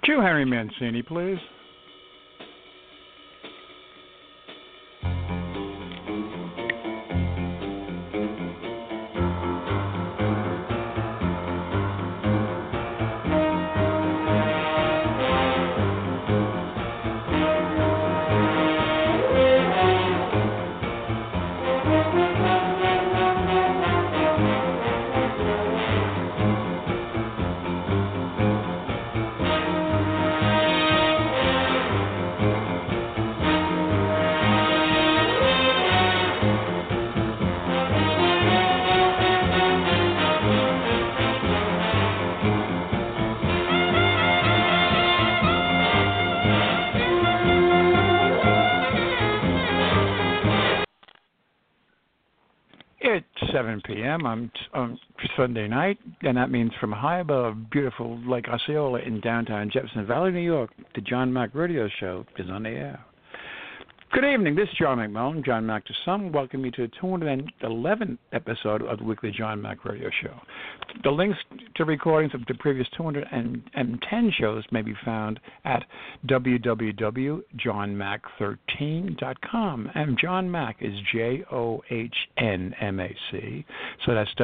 Cue Henry Mancini, please. It's 7 p.m. on Sunday night, and that means from high above beautiful Lake Osceola in downtown Jefferson Valley, New York, the John Mack Radio Show is on the air. Good evening. This is John McMullen, John Mack to some. Welcome you to the 211th episode of the weekly John Mack Radio Show. The links to recordings of the previous 210 shows may be found at www.johnmac13.com. And John Mack is JOHNMAC. So that's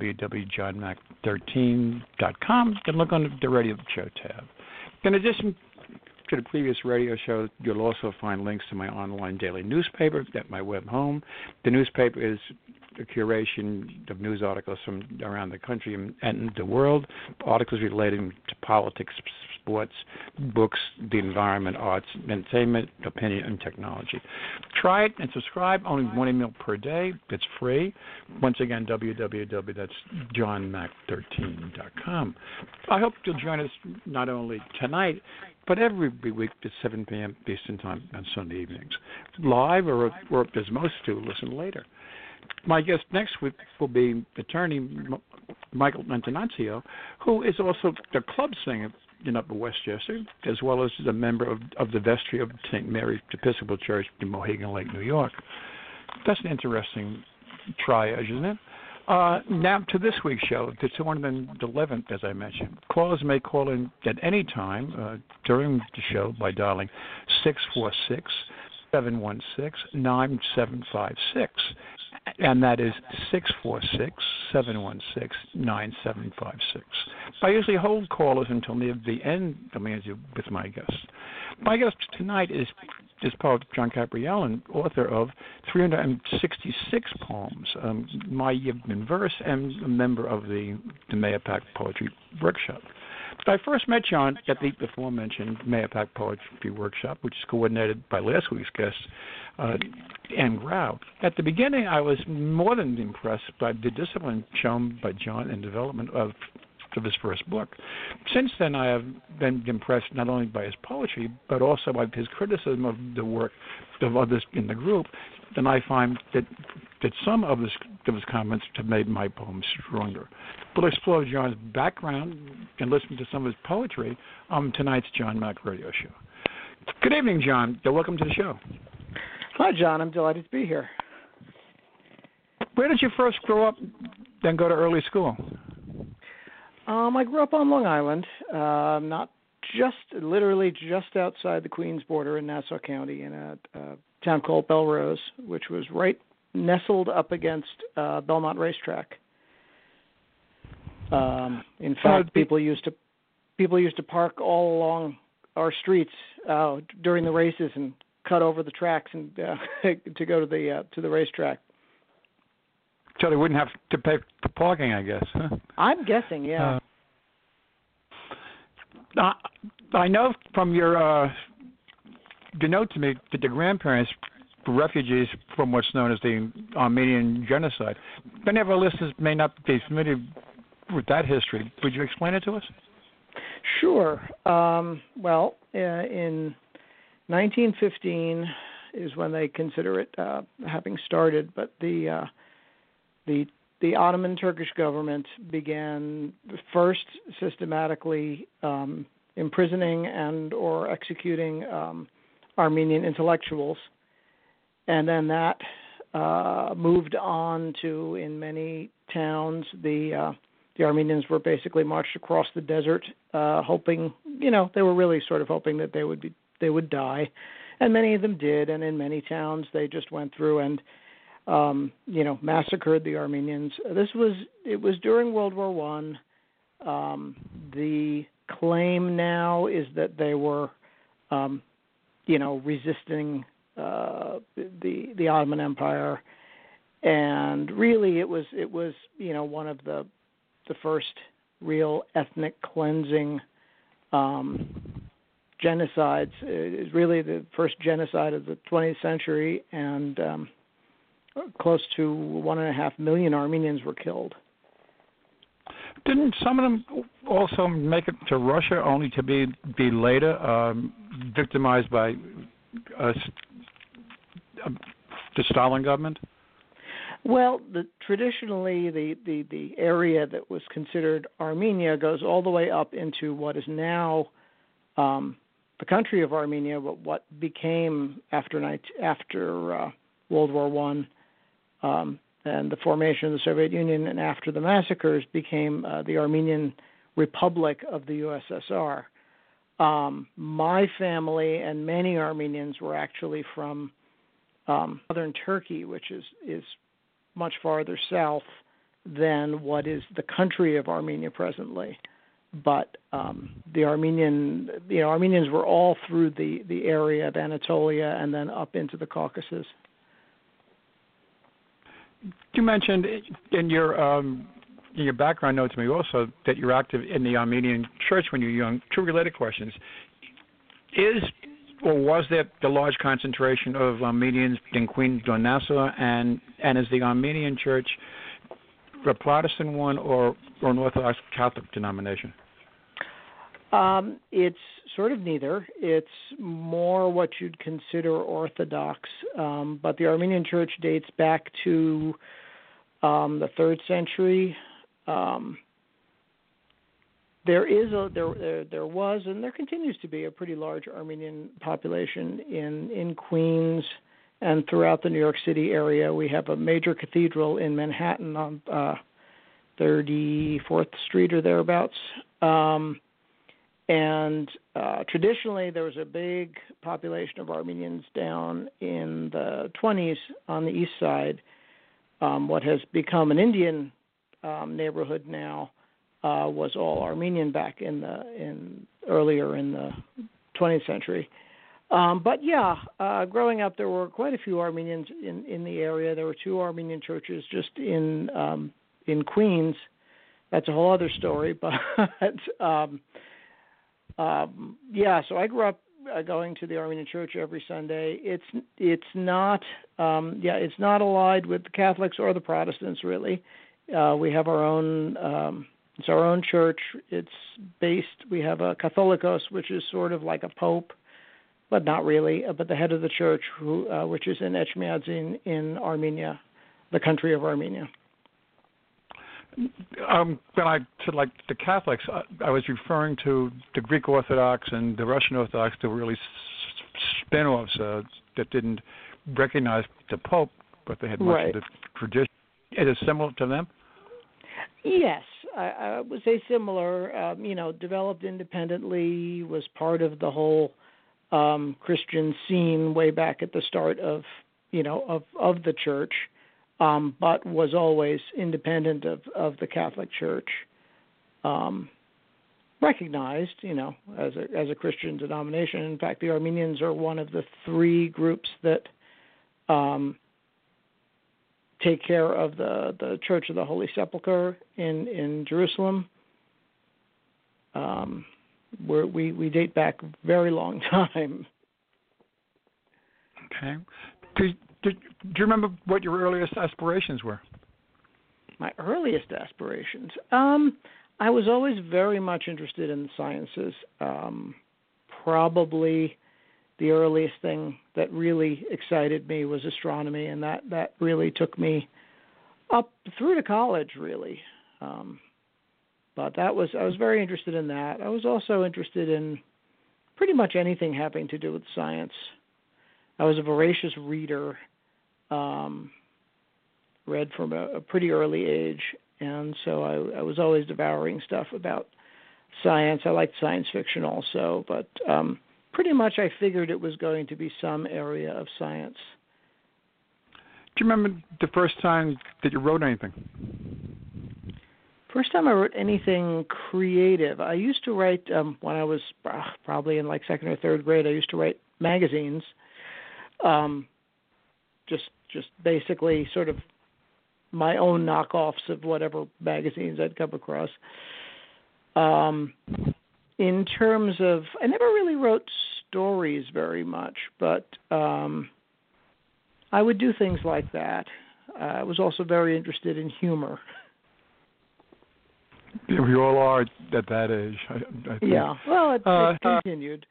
www.johnmac13.com. And look on the radio show tab. In addition to the previous radio show, you'll also find links to my online daily newspaper at my web home. The newspaper is a curation of news articles from around the country and the world, articles relating to politics, sports, books, the environment, arts, entertainment, opinion, and technology. Try it and subscribe. Only one email per day. It's free. Once again, www.johnmac13.com. I hope you'll join us not only tonight, but every week at 7 p.m. Eastern Time on Sunday evenings. Live or as most do, listen later. My guest next week will be attorney Michael Antonaccio, who is also the club singer in Upper Westchester, as well as a member of the vestry of St. Mary's Episcopal Church in Mohegan Lake, New York. That's an interesting triage, isn't it? Now to this week's show, the 211th, as I mentioned. Callers may call in at any time during the show by dialing 646-716-9756. And that is 646-716-9756. I usually hold callers until near the end of the interview with my guest. My guest tonight is poet John Capriello, author of 366 poems, My Yidden Verse, and a member of the Mahopac Poetry Workshop. I first met John at the aforementioned Mahopac Poetry Workshop, which is coordinated by last week's guest, Ann Grau. At the beginning, I was more than impressed by the discipline shown by John in development of his first book. Since then, I have been impressed not only by his poetry, but also by his criticism of the work of others in the group. And I find that some of his comments have made my poems stronger. We'll explore John's background and listen to some of his poetry on tonight's John Mack Radio Show. Good evening, John. Welcome to the show. Hi, John. I'm delighted to be here. Where did you first grow up, then go to early school? I grew up on Long Island, literally just outside the Queens border in Nassau County, in a town called Belrose, which was right nestled up against Belmont Racetrack. In fact, people used to park all along our streets during the races and cut over the tracks and to go to the racetrack. So they wouldn't have to pay for parking, I guess. Huh? I'm guessing, yeah. I know from your note to me that the grandparents were refugees from what's known as the Armenian genocide. Many of our listeners may not be familiar with that history. Would you explain it to us? Sure. In 1915 is when they consider it having started, but the Ottoman Turkish government began first systematically imprisoning and or executing Armenian intellectuals, and then that moved on to, in many towns, the the Armenians were basically marched across the desert, hoping, they were really sort of hoping that they would die, and many of them did. And in many towns, they just went through and massacred the Armenians. It was during World War One. The claim now is that they were, resisting the Ottoman Empire, and really it was one of the first real ethnic cleansing genocides. It was really the first genocide of the 20th century, and close to 1.5 million Armenians were killed. Didn't some of them also make it to Russia, only to be later victimized by the Stalin government? Well, traditionally, the area that was considered Armenia goes all the way up into what is now the country of Armenia, but what became after World War One and the formation of the Soviet Union, and after the massacres, became the Armenian Republic of the USSR. My family and many Armenians were actually from southern Turkey, which is much farther south than what is the country of Armenia presently. But the Armenians were all through the area of Anatolia and then up into the Caucasus. You mentioned in your background note to me also that you're active in the Armenian Church when you're young. Two related questions: was there the large concentration of Armenians in Queens or Nassau, and is the Armenian Church a Protestant one or an Orthodox Catholic denomination? It's sort of neither. It's more what you'd consider Orthodox, but the Armenian Church dates back to the 3rd century. There was and there continues to be a pretty large Armenian population in Queens and throughout the New York City area. We have a major cathedral in Manhattan on 34th Street or thereabouts. And traditionally, there was a big population of Armenians down in the 20s on the east side. What has become an Indian neighborhood now was all Armenian back earlier in the 20th century. But growing up, there were quite a few Armenians in the area. There were 2 Armenian churches just in Queens. That's a whole other story, but. So I grew up going to the Armenian Church every Sunday. It's not allied with the Catholics or the Protestants, really. We have our own. It's our own church. We have a Catholicos, which is sort of like a pope, but not really. But the head of the church, which is in Echmiadzin in Armenia, the country of Armenia. When I said like the Catholics, I was referring to the Greek Orthodox and the Russian Orthodox, the really spin-offs that didn't recognize the Pope, but they had much of the tradition. Is it similar to them? Yes, I would say similar. Developed independently, was part of the whole Christian scene way back at the start of the church. But was always independent of the Catholic Church, recognized, as a Christian denomination. In fact, the Armenians are one of the 3 groups that take care of the Church of the Holy Sepulchre in Jerusalem. Where we date back a very long time. Okay. Do you remember what your earliest aspirations were? My earliest aspirations? I was always very much interested in the sciences. Probably the earliest thing that really excited me was astronomy, and that really took me up through to college, really. But I was very interested in that. I was also interested in pretty much anything having to do with science. I was a voracious reader. Read from a pretty early age, and so I was always devouring stuff about science. I liked science fiction also, but pretty much I figured it was going to be some area of science. Do you remember the first time that you wrote anything? First time I wrote anything creative, I used to write when I was probably in like second or third grade. I used to write magazines, just basically sort of my own knockoffs of whatever magazines I'd come across. In terms of, I never really wrote stories very much, but I would do things like that. I was also very interested in humor. We all are at that age, I think. Yeah, well, it continued.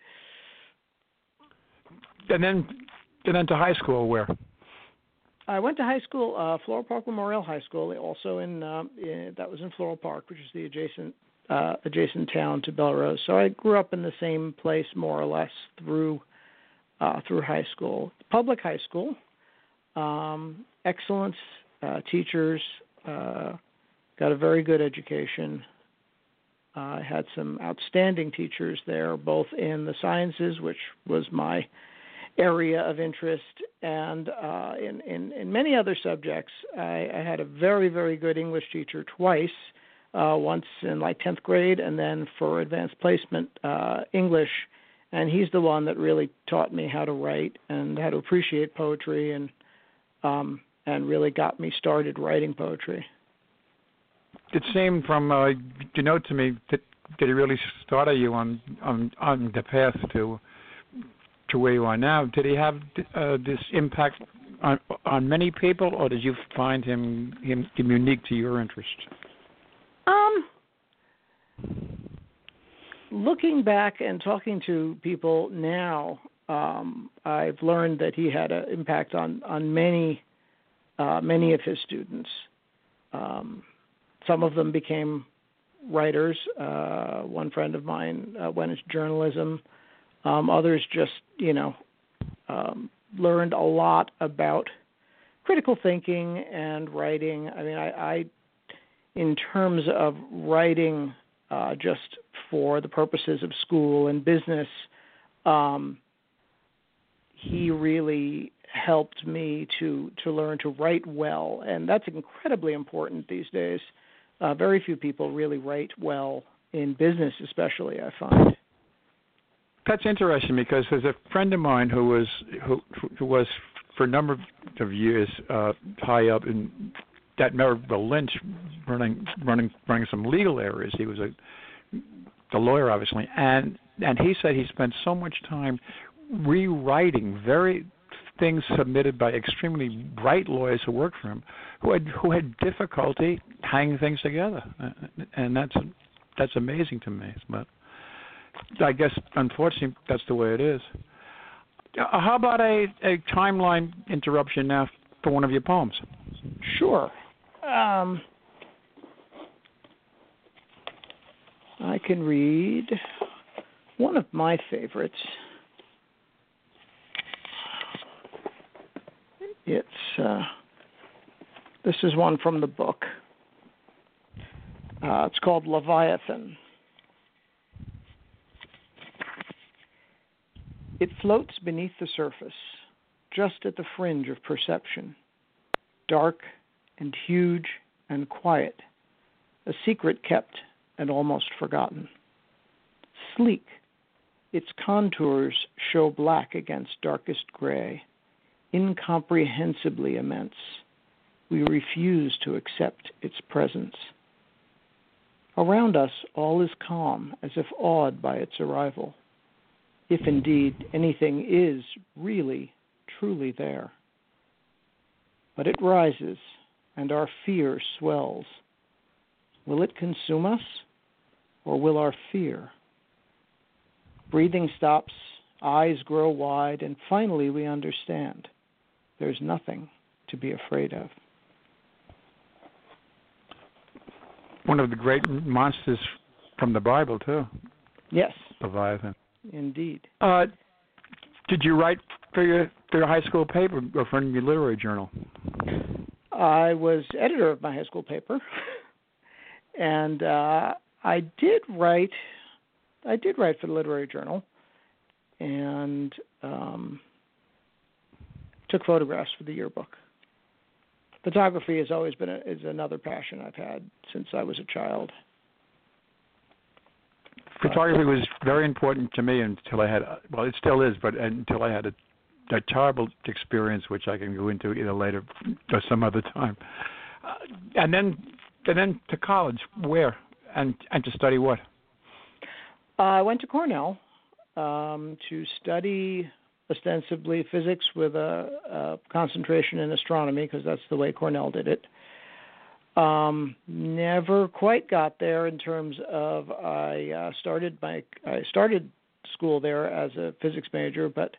And then to high school, where? I went to high school, Floral Park Memorial High School, also that was in Floral Park, which is the adjacent town to Belrose. So I grew up in the same place more or less through high school. Public high school, excellent teachers, got a very good education. I had some outstanding teachers there, both in the sciences, which was my area of interest, and in many other subjects. I had a very, very good English teacher twice, once in like 10th grade and then for advanced placement English, and he's the one that really taught me how to write and how to appreciate poetry and really got me started writing poetry. It seemed from you know to me that he really started you on the path to where you are now. Did he have this impact on many people, or did you find him unique to your interest? Looking back and talking to people now, I've learned that he had an impact on many of his students. Some of them became writers. One friend of mine went into journalism. Others just, learned a lot about critical thinking and writing. I mean, I in terms of writing just for the purposes of school and business, he really helped me to learn to write well, and that's incredibly important these days. Very few people really write well in business, especially, I find. That's interesting because there's a friend of mine who was for a number of years high up in that Merrill Lynch, running some legal areas. He was the lawyer, obviously, and he said he spent so much time rewriting things submitted by extremely bright lawyers who worked for him, who had difficulty hanging things together, and that's amazing to me. But I guess unfortunately that's the way it is. How about a timeline interruption now for one of your poems? Sure. I can read one of my favorites. This is one from the book. It's called Leviathan. It floats beneath the surface, just at the fringe of perception, dark and huge and quiet, a secret kept and almost forgotten. Sleek, its contours show black against darkest gray, incomprehensibly immense. We refuse to accept its presence. Around us, all is calm, as if awed by its arrival, if indeed anything is really, truly there. But it rises, and our fear swells. Will it consume us, or will our fear? Breathing stops, eyes grow wide, and finally we understand. There's nothing to be afraid of. One of the great monsters from the Bible, too. Yes. Leviathan. Indeed. Did you write for your high school paper or for your literary journal? I was editor of my high school paper. And I did write for the Literary Journal, and took photographs for the yearbook. Photography has always been is another passion I've had since I was a child. Photography was very important to me until I had, well, it still is, but until I had a terrible experience, which I can go into either later or some other time. And then to college, where and to study what? I went to Cornell to study ostensibly physics with a concentration in astronomy, because that's the way Cornell did it. Never quite got there in terms of I started school there as a physics major, but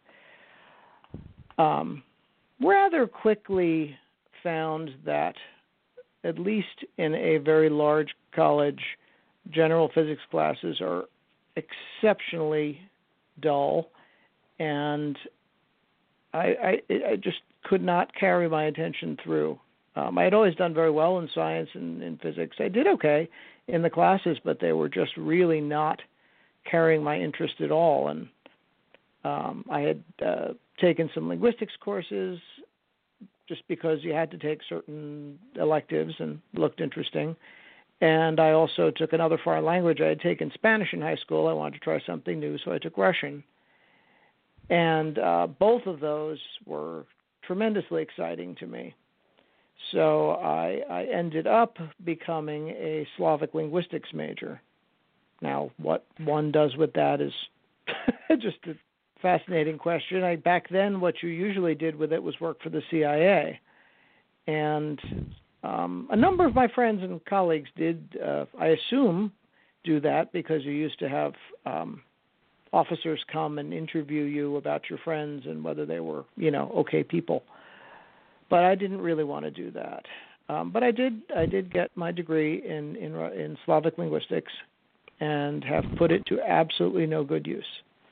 rather quickly found that at least in a very large college, general physics classes are exceptionally dull, and I just could not carry my attention through. I had always done very well in science and in physics. I did okay in the classes, but they were just really not carrying my interest at all. And I had taken some linguistics courses just because you had to take certain electives and looked interesting. And I also took another foreign language. I had taken Spanish in high school. I wanted to try something new, so I took Russian. And both of those were tremendously exciting to me. So I ended up becoming a Slavic linguistics major. Now, what one does with that is just a fascinating question. Back then, what you usually did with it was work for the CIA. And a number of my friends and colleagues did, I assume, do that because you used to have officers come and interview you about your friends and whether they were, okay people. But I didn't really want to do that. But I did get my degree in Slavic linguistics and have put it to absolutely no good use.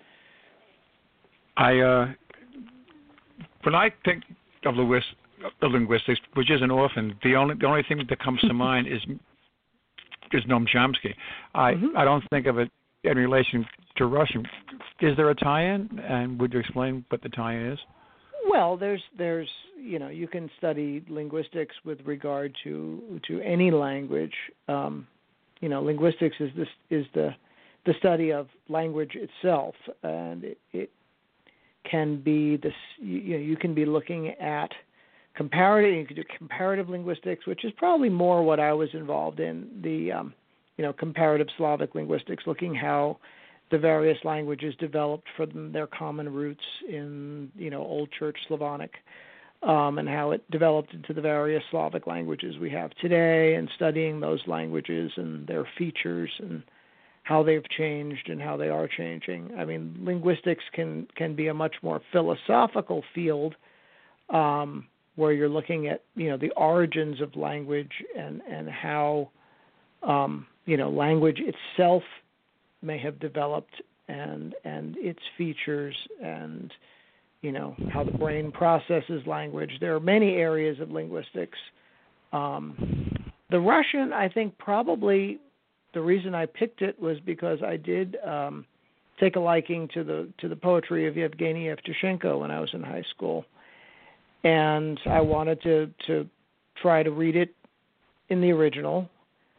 When I think of linguistics, which isn't often, the only thing that comes to mind is Noam Chomsky. I don't think of it in relation to Russian. Is there a tie-in, and would you explain what the tie-in is? Well, there's you can study linguistics with regard to any language. Linguistics is the study of language itself, and it can be this. You can be looking at comparative. You can do comparative linguistics, which is probably more what I was involved in. The comparative Slavic linguistics, looking how the various languages developed from their common roots in, Old Church Slavonic, and how it developed into the various Slavic languages we have today, and studying those languages and their features and how they've changed and how they are changing. I mean, linguistics can be a much more philosophical field, where you're looking at, the origins of language and how, language itself may have developed and its features and, how the brain processes language. There are many areas of linguistics. The Russian, I think probably the reason I picked it was because I did take a liking to the poetry of Yevgeny Yevtushenko when I was in high school. And I wanted to try to read it in the original.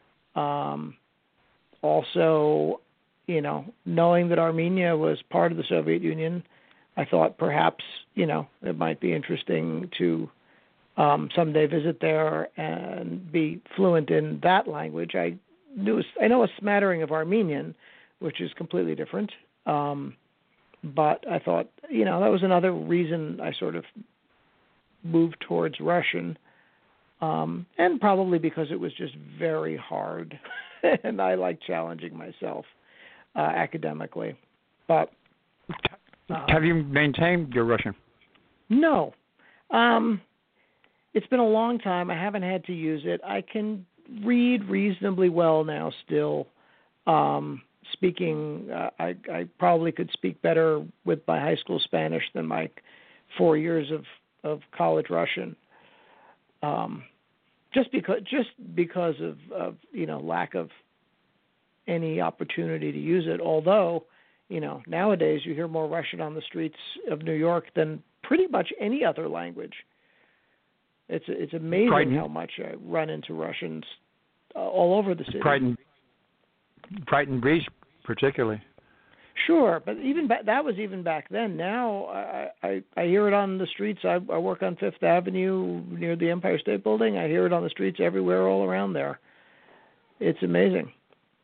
Also, knowing that Armenia was part of the Soviet Union, I thought perhaps, it might be interesting to someday visit there and be fluent in that language. I know a smattering of Armenian, which is completely different. But I thought, that was another reason I sort of moved towards Russian, and probably because it was just very hard, and I like challenging myself academically. But have you maintained your Russian? No. It's been a long time. I haven't had to use it. I can read reasonably well now still. Speaking, I probably could speak better with my high school Spanish than my 4 years of college Russian. just because of lack of any opportunity to use it. Although, nowadays you hear more Russian on the streets of New York than pretty much any other language. It's amazing how much I run into Russians all over the city. Brighton Beach, particularly. Sure, but that was even back then. Now I hear it on the streets. I work on Fifth Avenue near the Empire State Building. I hear it on the streets everywhere, all around there. It's amazing.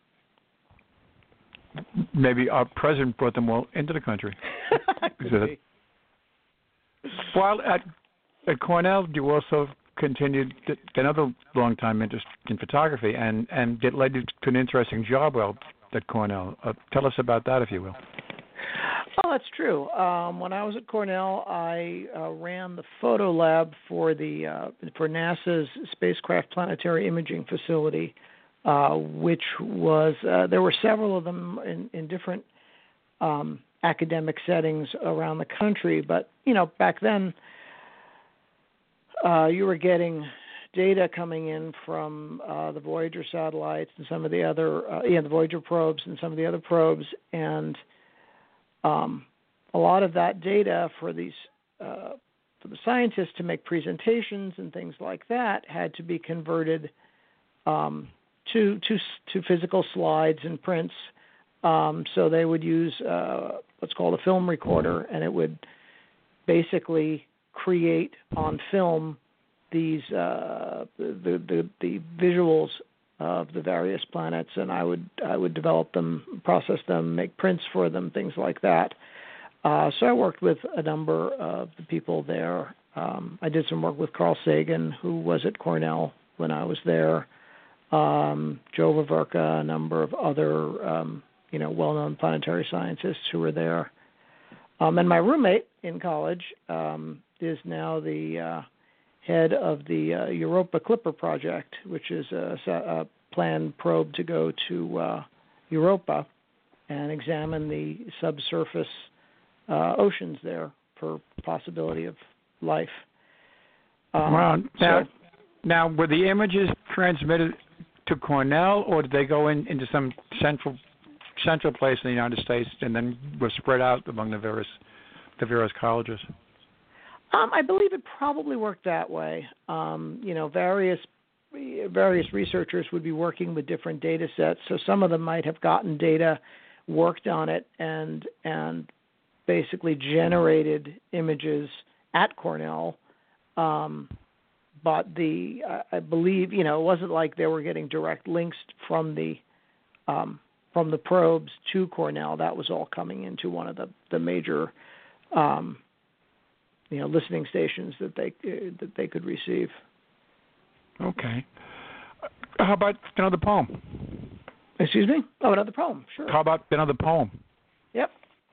Maybe our president brought them all into the country. While at Cornell, you also continued another long-time interest in photography, and it led you to an interesting job at Cornell. Tell us about that, if you will. Oh, that's true. When I was at Cornell, I ran the photo lab for NASA's spacecraft planetary imaging facility, which was there were several of them in different academic settings around the country. But back then, you were getting data coming in from the Voyager satellites and some of the other, the Voyager probes and some of the other probes, and a lot of that data for these for the scientists to make presentations and things like that had to be converted to physical slides and prints. So they would use what's called a film recorder, and it would basically create on film these the visuals of the various planets, and I would develop them, process them, make prints for them, things like that. So I worked with a number of the people there. I did some work with Carl Sagan, who was at Cornell when I was there. Joe Vaverka, a number of other well-known planetary scientists who were there. And my roommate in college is now the head of the Europa Clipper project, which is a planned probe to go to Europa and examine the subsurface oceans there for possibility of life. Wow. Now, were the images transmitted to Cornell, or did they go into some central place in the United States and then were spread out among the various colleges? I believe it probably worked that way. Various researchers would be working with different data sets, so some of them might have gotten data, worked on it, and basically generated images at Cornell. But I believe it wasn't like they were getting direct links from the probes to Cornell. That was all coming into one of the major listening stations that they could receive. Okay. How about another poem? Excuse me? Oh, another poem. Sure. How about another poem? Yep.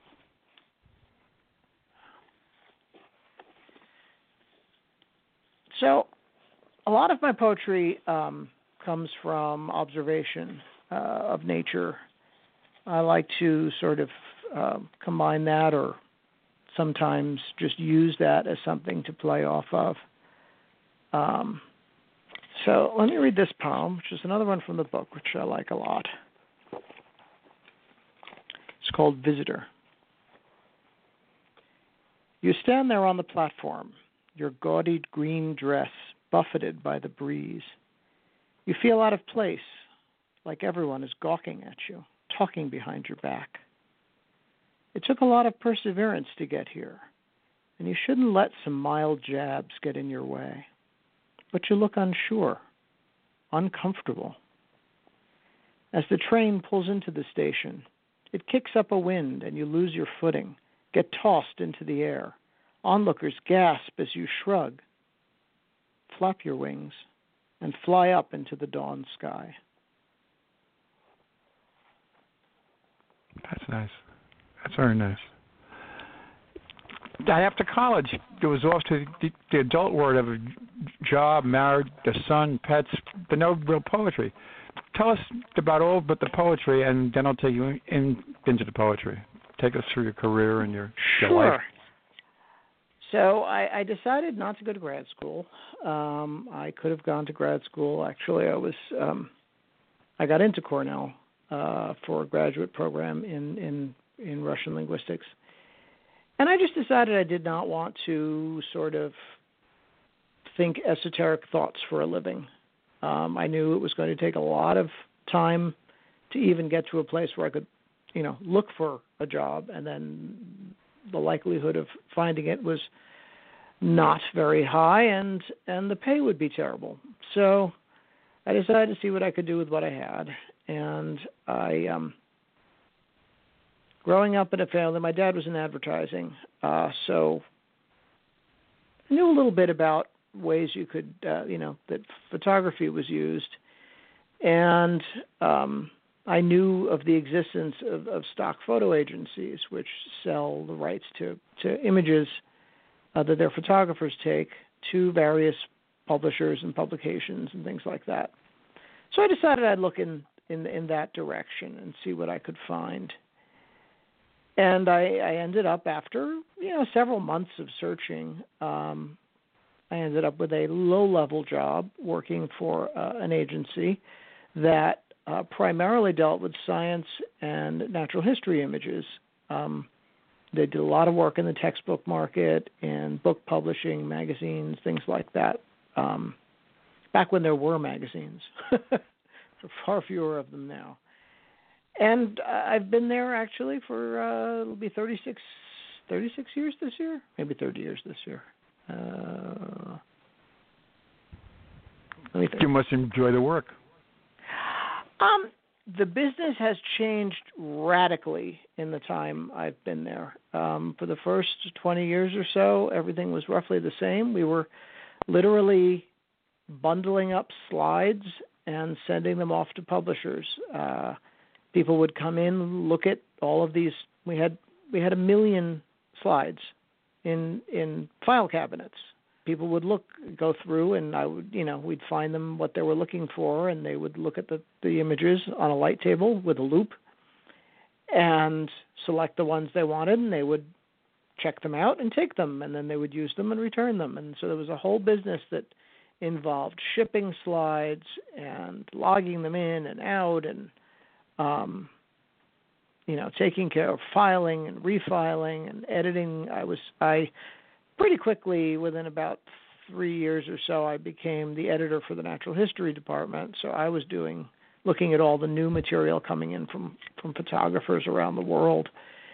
So, a lot of my poetry comes from observation of nature. I like to sort of combine that, or sometimes just use that as something to play off of. So let me read this poem, which is another one from the book, which I like a lot. It's called Visitor. You stand there on the platform, your gaudy green dress buffeted by the breeze. You feel out of place, like everyone is gawking at you, talking behind your back. It took a lot of perseverance to get here, and you shouldn't let some mild jabs get in your way. But you look unsure, uncomfortable. As the train pulls into the station, it kicks up a wind and you lose your footing, get tossed into the air. Onlookers gasp as you shrug. Flap your wings and fly up into the dawn sky. That's nice. That's very nice. After college, it was off to the adult world of a job, married, a son, pets, but no real poetry. Tell us about all but the poetry, and then I'll take you into the poetry. Take us through your career and your life. So I decided not to go to grad school. I could have gone to grad school. Actually, I got into Cornell for a graduate program in Russian linguistics. And I just decided I did not want to sort of think esoteric thoughts for a living. I knew it was going to take a lot of time to even get to a place where I could, look for a job, and then the likelihood of finding it was not very high, and the pay would be terrible. So I decided to see what I could do with what I had. And growing up in a family, my dad was in advertising, so I knew a little bit about ways you could, that photography was used. And I knew of the existence of stock photo agencies, which sell the rights to images that their photographers take to various publishers and publications and things like that. So I decided I'd look in that direction and see what I could find. And I ended up, after several months of searching, I ended up with a low-level job working for an agency that primarily dealt with science and natural history images. They did a lot of work in the textbook market and book publishing, magazines, things like that, back when there were magazines. There are far fewer of them now. And I've been there actually for, it'll be 36 years this year, maybe 30 years this year. Let me think. You must enjoy the work. The business has changed radically in the time I've been there. For the first 20 years or so, everything was roughly the same. We were literally bundling up slides and sending them off to publishers. People would come in, look at all of these. We had 1 million slides in file cabinets. People would go through, and we'd find them what they were looking for, and they would look at the images on a light table with a loupe and select the ones they wanted, and they would check them out and take them, and then they would use them and return them. And so there was a whole business that involved shipping slides and logging them in and out, and taking care of filing and refiling and editing. I pretty quickly, within about 3 years or so, I became the editor for the natural history department. So I was looking at all the new material coming in from photographers around the world.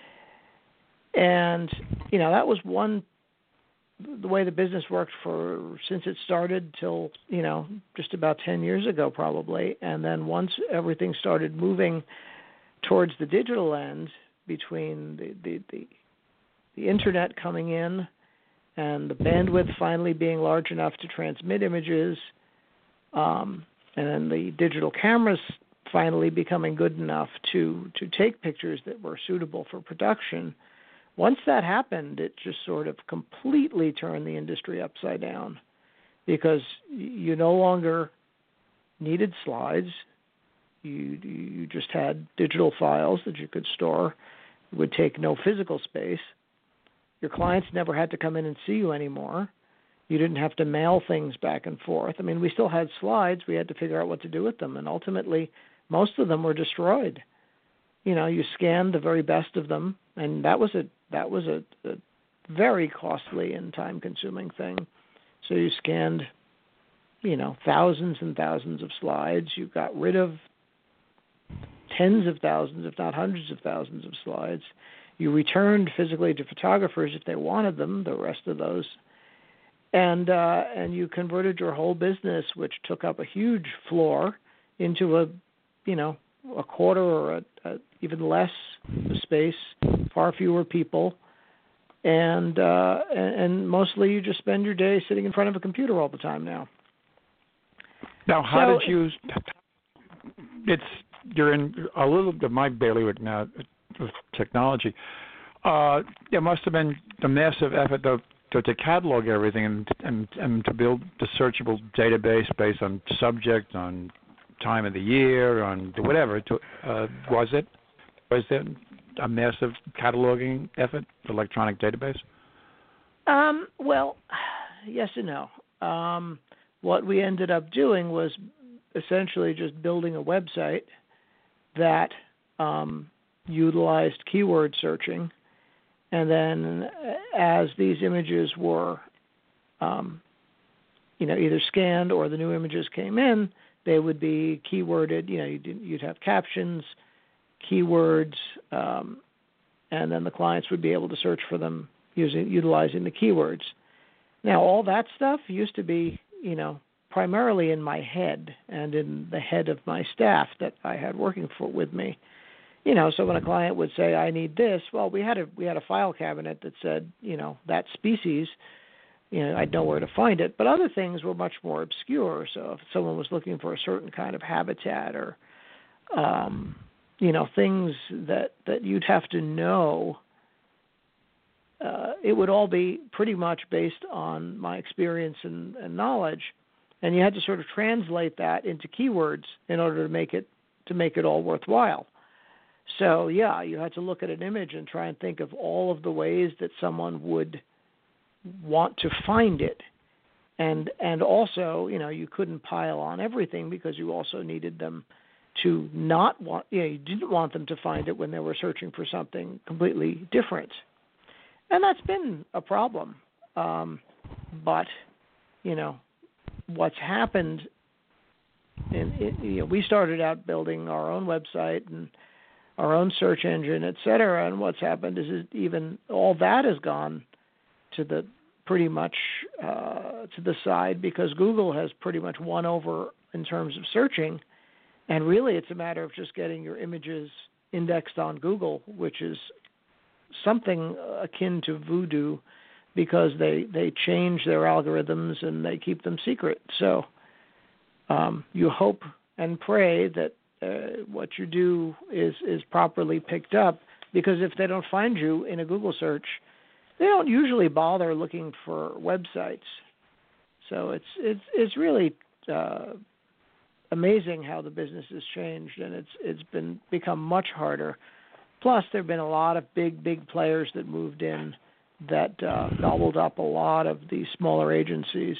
And, that was the way the business worked since it started till, just about 10 years ago probably. And then once everything started moving towards the digital end, between the internet coming in and the bandwidth finally being large enough to transmit images, and then the digital cameras finally becoming good enough to take pictures that were suitable for production, once that happened, it just sort of completely turned the industry upside down, because you no longer needed slides. You just had digital files that you could store. It would take no physical space. Your clients never had to come in and see you anymore. You didn't have to mail things back and forth. I mean, we still had slides. We had to figure out what to do with them, and ultimately, most of them were destroyed. You scanned the very best of them, and that was a very costly and time-consuming thing. So you scanned, thousands and thousands of slides. You got rid of tens of thousands, if not hundreds of thousands of slides. You returned physically to photographers if they wanted them, the rest of those. And you converted your whole business, which took up a huge floor, into a quarter or even less space, far fewer people, and mostly you just spend your day sitting in front of a computer all the time now. Now, how did you? You're in a little bit of my bailiwick now with technology. There must have been a massive effort to catalog everything and to build the searchable database based on subject, on time of the year, on whatever. Was there a massive cataloging effort, electronic database? Well, yes and no. What we ended up doing was essentially just building a website that utilized keyword searching, and then as these images were, either scanned or the new images came in, they would be keyworded. You'd have captions, keywords, and then the clients would be able to search for them utilizing the keywords. Now, all that stuff used to be, primarily in my head and in the head of my staff that I had working with me. So when a client would say, "I need this," well, we had a file cabinet that said, that species. I'd know where to find it. But other things were much more obscure. So if someone was looking for a certain kind of habitat or, things that you'd have to know, it would all be pretty much based on my experience and knowledge. And you had to sort of translate that into keywords in order to make it all worthwhile. So, yeah, you had to look at an image and try and think of all of the ways that someone would want to find it. And also, you couldn't pile on everything because you also needed them to not want, you didn't want them to find it when they were searching for something completely different. And that's been a problem. But, what's happened, we started out building our own website and our own search engine, et cetera, and what's happened is even all that has gone to the pretty much to the side because Google has pretty much won over in terms of searching, and really it's a matter of just getting your images indexed on Google, which is something akin to voodoo because they change their algorithms and they keep them secret. So you hope and pray that what you do is properly picked up, because if they don't find you in a Google search, they don't usually bother looking for websites. So it's really amazing how the business has changed, and it's become much harder. Plus, there have been a lot of big players that moved in that gobbled up a lot of the smaller agencies.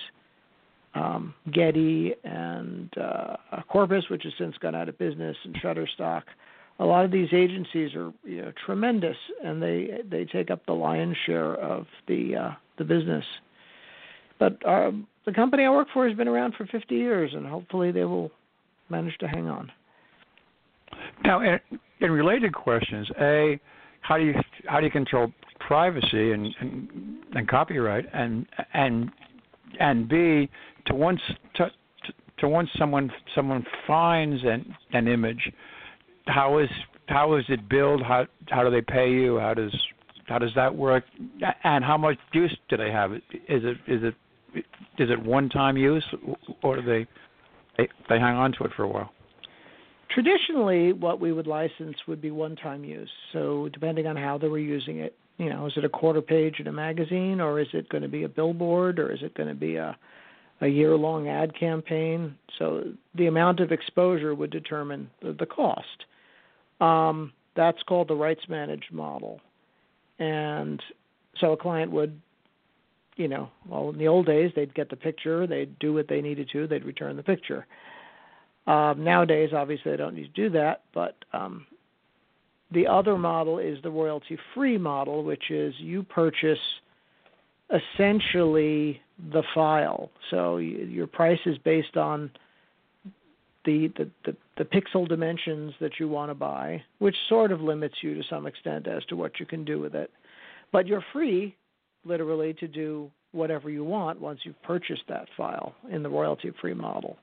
Getty and Corpus, which has since gone out of business, and Shutterstock. A lot of these agencies are tremendous, and they take up the lion's share of the business. But the company I work for has been around for 50 years, and hopefully they will manage to hang on. Now, in related questions, A, how do you control privacy and copyright, and B, to once someone finds an image, how is it billed? How do they pay you? How does that work? And how much use do they have? Is it one-time use, or do they hang on to it for a while? Traditionally, what we would license would be one-time use. So depending on how they were using it, is it a quarter page in a magazine, or is it going to be a billboard, or is it going to be a year-long ad campaign? So the amount of exposure would determine the cost. That's called the rights managed model. And so a client would, in the old days, they'd get the picture, they'd do what they needed to, they'd return the picture. Nowadays, obviously, they don't need to do that, but the other model is the royalty-free model, which is you purchase essentially the file. So your price is based on the pixel dimensions that you want to buy, which sort of limits you to some extent as to what you can do with it. But you're free, literally, to do whatever you want once you've purchased that file in the royalty-free model.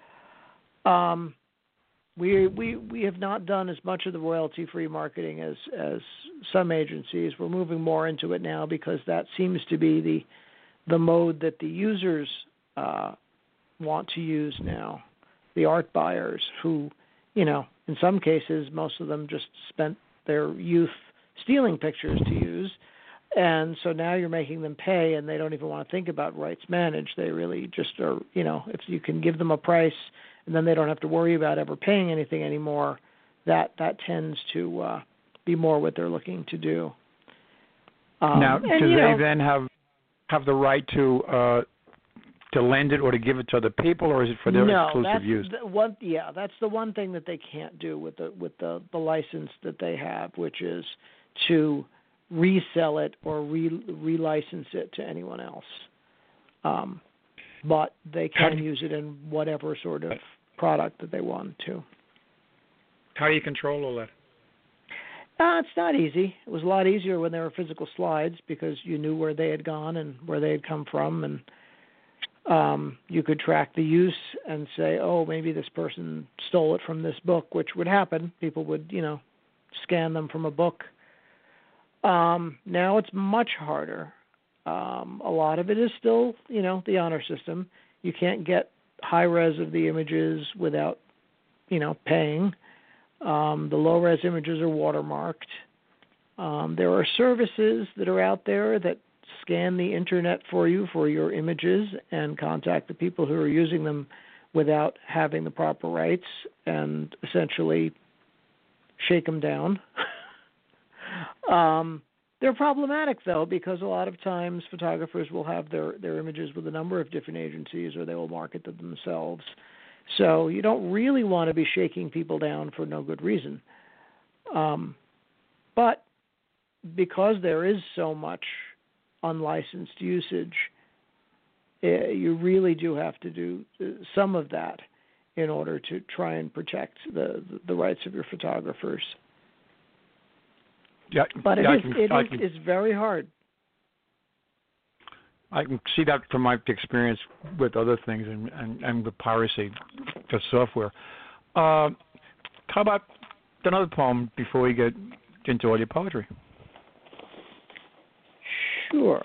We have not done as much of the royalty-free marketing as some agencies. We're moving more into it now because that seems to be the mode that the users want to use now. The art buyers who, in some cases, most of them just spent their youth stealing pictures to use. And so now you're making them pay, and they don't even want to think about rights managed. They really just are, if you can give them a price and then they don't have to worry about ever paying anything anymore, that tends to be more what they're looking to do. Now, do they then have have the right to lend it or to give it to other people, or is it for their exclusive use? That's the one thing that they can't do with the license that they have, which is to resell it or relicense it to anyone else. But they can use it in whatever sort of product that they want to. How do you control all that? It's not easy. It was a lot easier when there were physical slides because you knew where they had gone and where they had come from, and you could track the use and say, oh, maybe this person stole it from this book, which would happen. People would, scan them from a book. Now it's much harder. A lot of it is still, the honor system. You can't get high res of the images without, paying. The low res images are watermarked. There are services that are out there that scan the internet for you for your images and contact the people who are using them without having the proper rights and essentially shake them down. They're problematic, though, because a lot of times photographers will have their images with a number of different agencies, or they will market them themselves. So you don't really want to be shaking people down for no good reason. But because there is so much unlicensed usage, you really do have to do some of that in order to try and protect the rights of your photographers. Yeah, but it's very hard. I can see that from my experience with other things and with piracy, the software. How about another poem before we get into all your poetry? Sure.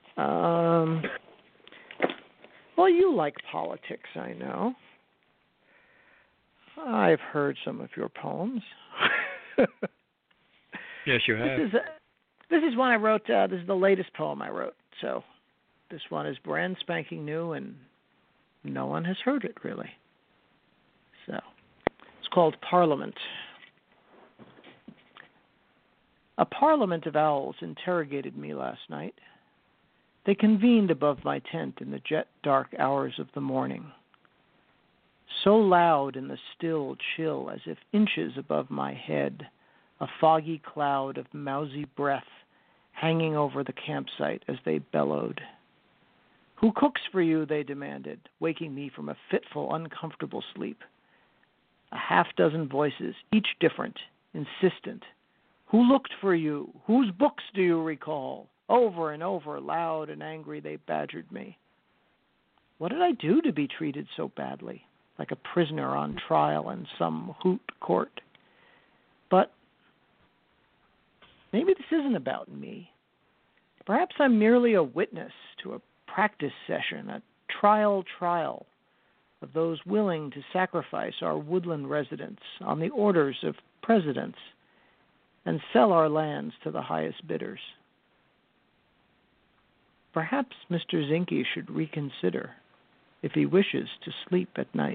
Well, you like politics, I know. I've heard some of your poems. Yes, you have. This is one I wrote. This is the latest poem I wrote. So this one is brand spanking new, and no one has heard it, really. So it's called Parliament. A parliament of owls interrogated me last night. They convened above my tent in the jet dark hours of the morning. So loud in the still chill as if inches above my head, a foggy cloud of mousy breath hanging over the campsite as they bellowed. Who cooks for you, they demanded, waking me from a fitful, uncomfortable sleep. A half-dozen voices, each different, insistent. Who looked for you? Whose books do you recall? Over and over, loud and angry, they badgered me. What did I do to be treated so badly, like a prisoner on trial in some hoot court? But maybe this isn't about me. Perhaps I'm merely a witness to a practice session, a trial of those willing to sacrifice our woodland residents on the orders of presidents and sell our lands to the highest bidders. Perhaps Mr. Zinke should reconsider if he wishes to sleep at night.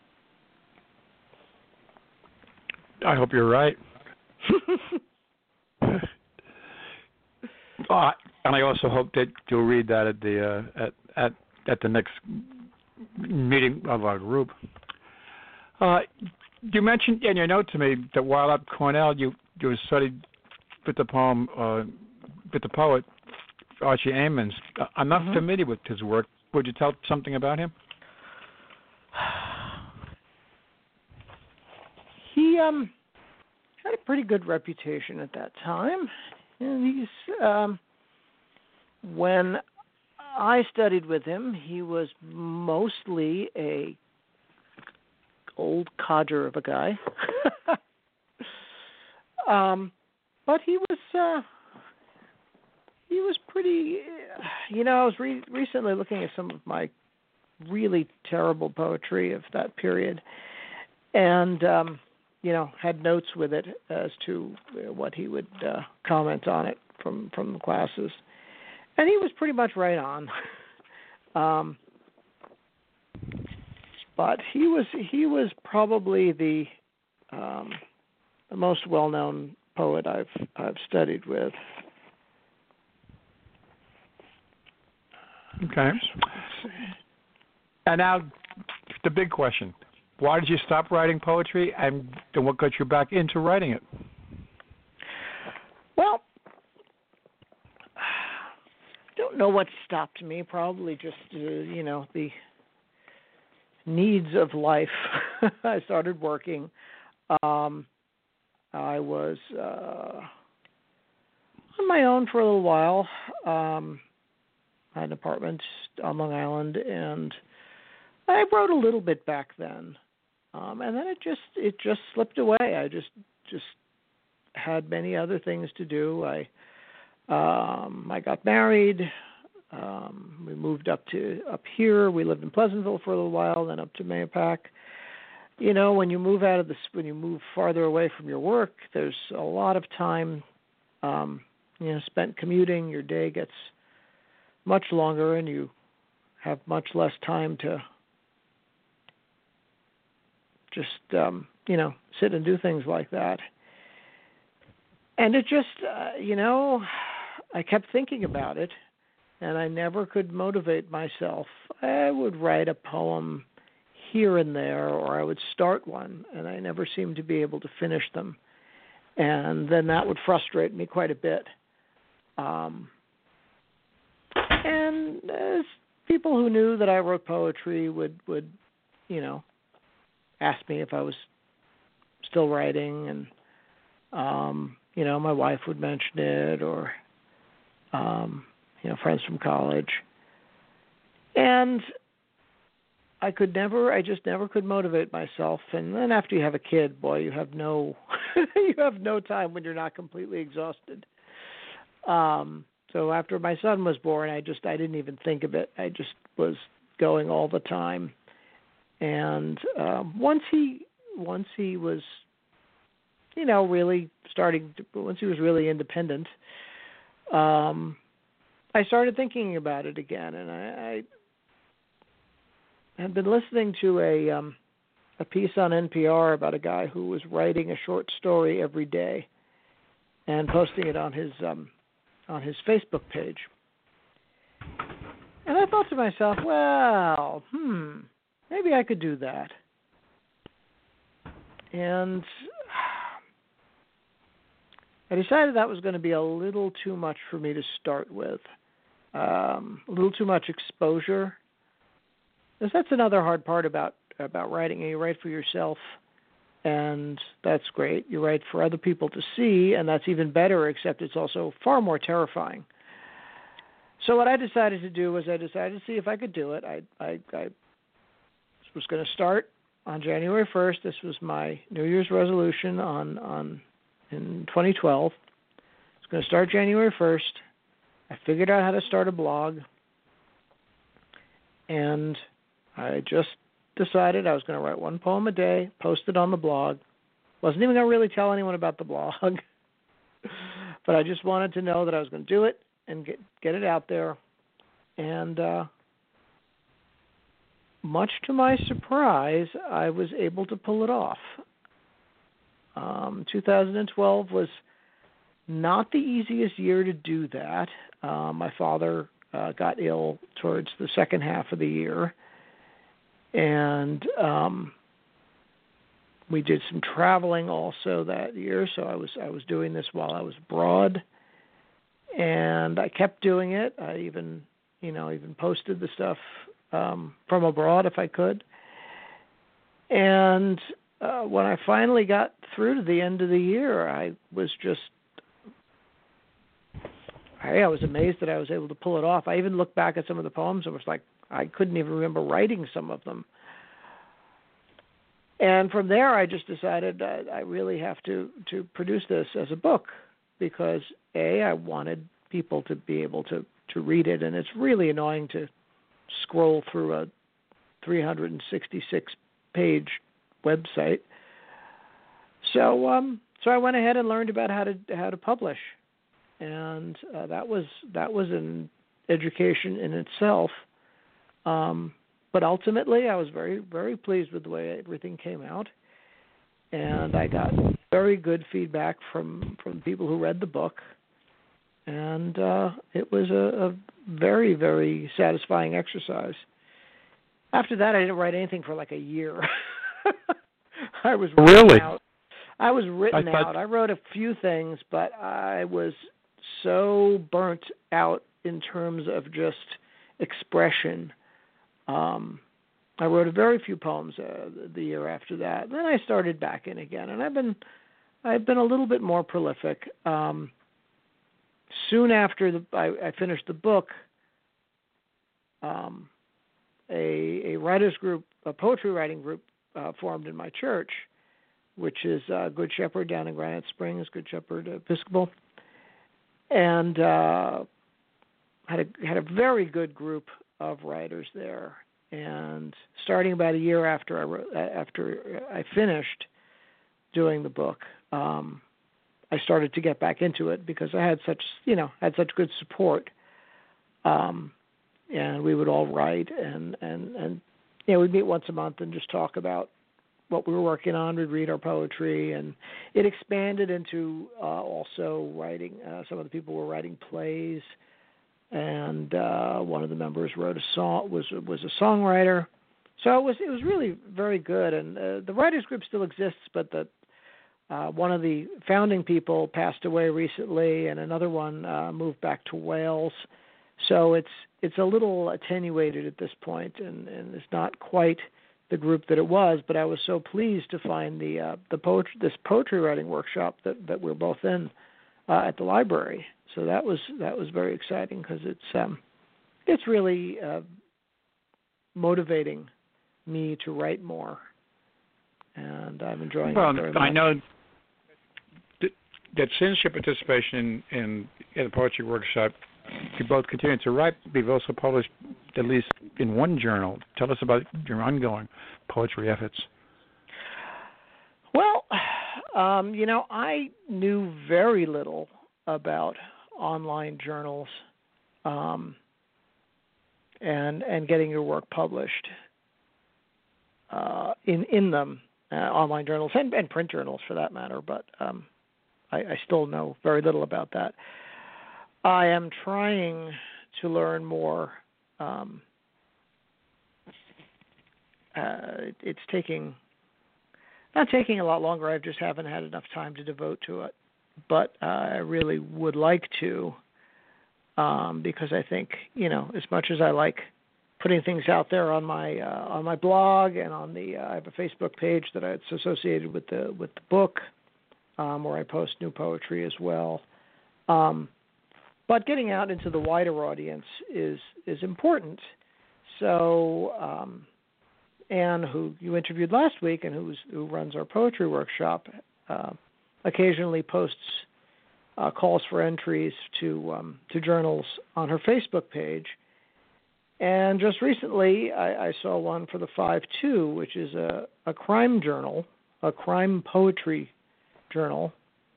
I hope you're right. And I also hope that you'll read that at the next meeting of our group. You mentioned in your note to me that while at Cornell you studied with the poet Archie Amons. I'm not familiar with his work. Would you tell something about him? He had a pretty good reputation at that time, and he's when I studied with him, he was mostly a old codger of a guy, but he was pretty. I was recently looking at some of my really terrible poetry of that period, and had notes with it as to what he would comment on it from the classes, and he was pretty much right on. But he was probably the most well-known poet I've studied with. Okay. And now, the big question. Why did you stop writing poetry, and then what got you back into writing it? Well, I don't know what stopped me. Probably just, the needs of life. I started working. I was on my own for a little while. I had an apartment on Long Island, and I wrote a little bit back then. And then it just slipped away. I just had many other things to do. I got married. We moved up here. We lived in Pleasantville for a little while, then up to Mahopac. When you move farther away from your work, there's a lot of time spent commuting. Your day gets much longer, and you have much less time to just sit and do things like that. And it just I kept thinking about it, and I never could motivate myself. I would write a poem here and there, or I would start one, and I never seemed to be able to finish them. And then that would frustrate me quite a bit. And people who knew that I wrote poetry would ask me if I was still writing, and my wife would mention it, or friends from college. And I just never could motivate myself. And then after you have a kid, boy, you have no time when you're not completely exhausted. So after my son was born, I didn't even think of it. I just was going all the time. And once he was, really once he was really independent, I started thinking about it again, and I had been listening to a piece on NPR about a guy who was writing a short story every day and posting it on his Facebook page. And I thought to myself, well, maybe I could do that. And I decided that was going to be a little too much for me to start with, a little too much exposure. Because that's another hard part about writing. You write for yourself, and that's great. You write for other people to see, and that's even better, except it's also far more terrifying. So what I decided to do was to see if I could do it. I was going to start on January 1st. This was my New Year's resolution in 2012. I was going to start January 1st. I figured out how to start a blog, and I just decided I was going to write one poem a day, post it on the blog. Wasn't even going to really tell anyone about the blog, but I just wanted to know that I was going to do it and get it out there. And much to my surprise, I was able to pull it off. 2012 was not the easiest year to do that. My father got ill towards the second half of the year, and we did some traveling also that year. So I was doing this while I was abroad, and I kept doing it. I even posted the stuff from abroad if I could. And when I finally got through to the end of the year, I was amazed that I was able to pull it off. I even looked back at some of the poems and was like, I couldn't even remember writing some of them. And from there, I just decided I really have to produce this as a book because, I wanted people to be able to read it, and it's really annoying to scroll through a 366-page website. So I went ahead and learned about how to publish, and that was an education in itself. But ultimately, I was very, very pleased with the way everything came out, and I got very good feedback from people who read the book. and it was a very, very satisfying exercise. After that, I didn't write anything for like a year. I was really out. I was written out. I wrote a few things, but I was so burnt out in terms of just expression. I wrote a very few poems the year after that. Then I started back in again, and I've been a little bit more prolific. Soon after I finished the book, a writers group, a poetry writing group, formed in my church, which is Good Shepherd down in Granite Springs, Good Shepherd Episcopal, and had a very good group of writers there. And starting about a year after I finished doing the book, I started to get back into it because I had such good support. And we would all write and we'd meet once a month and just talk about what we were working on. We'd read our poetry, and it expanded into also writing. Some of the people were writing plays, and one of the members wrote a song. Was a songwriter. So it was really very good. And the writers group still exists, but one of the founding people passed away recently, and another one moved back to Wales. So it's a little attenuated at this point, and it's not quite the group that it was. But I was so pleased to find this poetry writing workshop that we're both in at the library. So that was very exciting because it's really motivating me to write more, and I'm enjoying it very much. I know that since your participation in the poetry workshop, you both continue to write. You've also published at least in one journal. Tell us about your ongoing poetry efforts. Well, I knew very little about online journals and getting your work published in them, online journals and print journals for that matter. But I still know very little about that. I am trying to learn more. It's not taking a lot longer. I just haven't had enough time to devote to it. But I really would like to, because I think, as much as I like putting things out there on my blog and on I have a Facebook page that it's associated with the book, where I post new poetry as well. But getting out into the wider audience is important. So Anne, who you interviewed last week and who runs our poetry workshop, occasionally posts calls for entries to journals on her Facebook page. And just recently, I saw one for the 5-2, which is a crime journal, a crime poetry journal.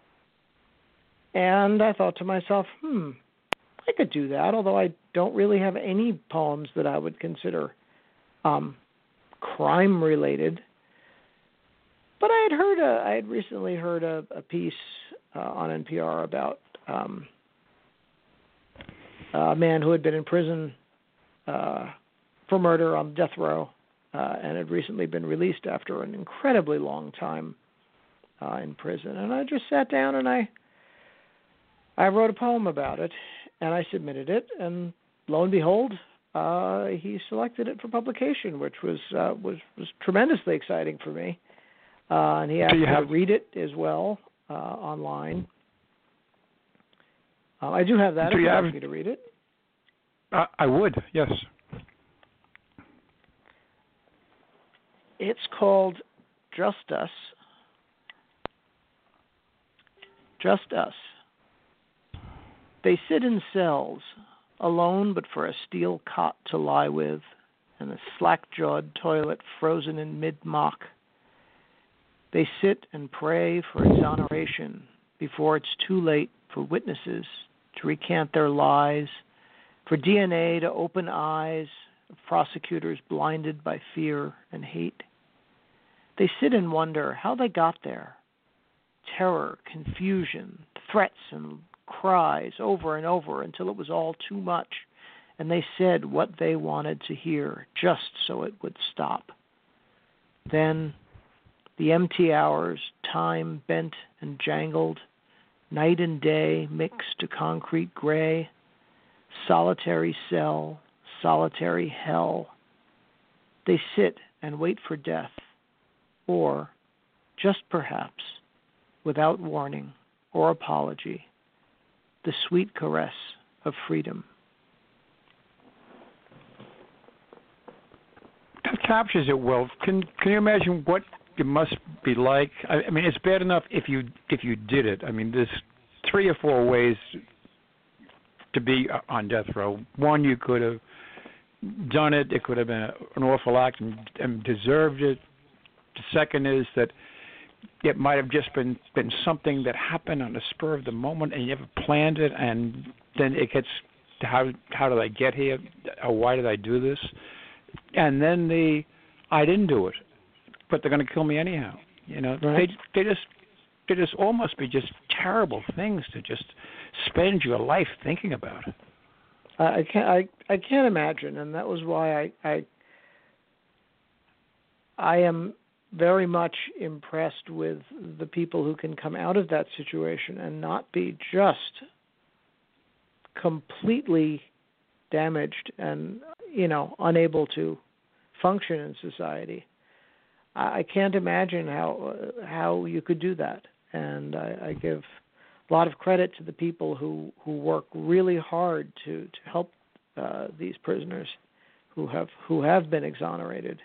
And I thought to myself, I could do that, although I don't really have any poems that I would consider crime-related. But I had recently heard a piece on NPR about a man who had been in prison for murder on death row and had recently been released after an incredibly long time in prison. And I just sat down and I wrote a poem about it, and I submitted it, and lo and behold, he selected it for publication, which was tremendously exciting for me. And he asked me to read it as well online. I do have that if you want me to read it. I would, yes. It's called Just Us. Just Us. They sit in cells, alone but for a steel cot to lie with, and a slack-jawed toilet frozen in mid-mock. They sit and pray for exoneration before it's too late for witnesses to recant their lies, for DNA to open eyes of prosecutors blinded by fear and hate. They sit and wonder how they got there. Terror, confusion, threats, and cries over and over until it was all too much, and they said what they wanted to hear just so it would stop. Then the empty hours, time bent and jangled, night and day mixed to concrete gray, solitary cell, solitary hell. They sit and wait for death, or, just perhaps, without warning or apology, the sweet caress of freedom. That captures it well. Can you imagine what it must be like? I mean, it's bad enough if you did it. I mean, there's 3 or 4 ways to be on death row. One, you could have done it. It could have been an awful act and deserved it. The second is that it might have just been something that happened on the spur of the moment, and you never planned it, and then it gets to how did I get here, or why did I do this? And then I didn't do it, but they're going to kill me anyhow. You know, right. they just all must be just terrible things to just spend your life thinking about. I can't imagine, and that was why I am very much impressed with the people who can come out of that situation and not be just completely damaged and, you know, unable to function in society. I can't imagine how you could do that, and I give a lot of credit to the people who work really hard to help these prisoners who have been exonerated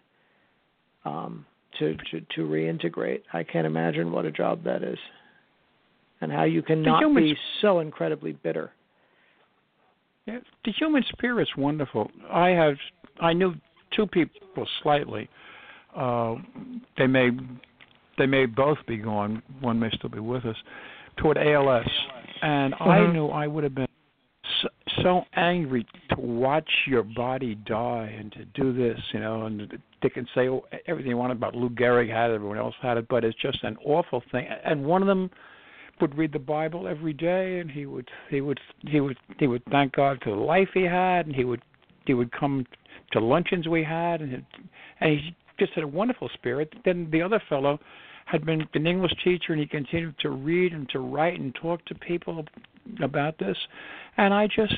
to reintegrate. I can't imagine what a job that is, and how you can not be so incredibly bitter. Yeah, the human spirit's wonderful. I knew 2 people slightly. They may both be gone. One may still be with us. Toward ALS, and I knew I would have been so angry to watch your body die and to do this, you know. And they can say everything you want about Lou Gehrig had it, everyone else had it, but it's just an awful thing. And one of them would read the Bible every day, and he would thank God for the life he had, and he would come to luncheons we had, and he just had a wonderful spirit. Then the other fellow had been an English teacher, and he continued to read and to write and talk to people about this. And I just